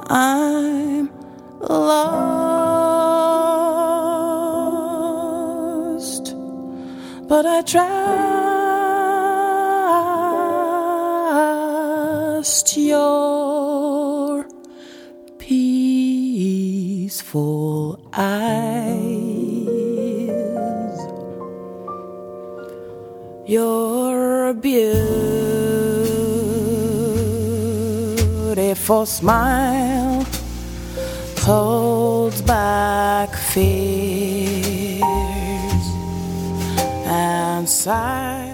I'm lost, but I trust your peaceful eyes, your beautiful smile holds back fears and sighs.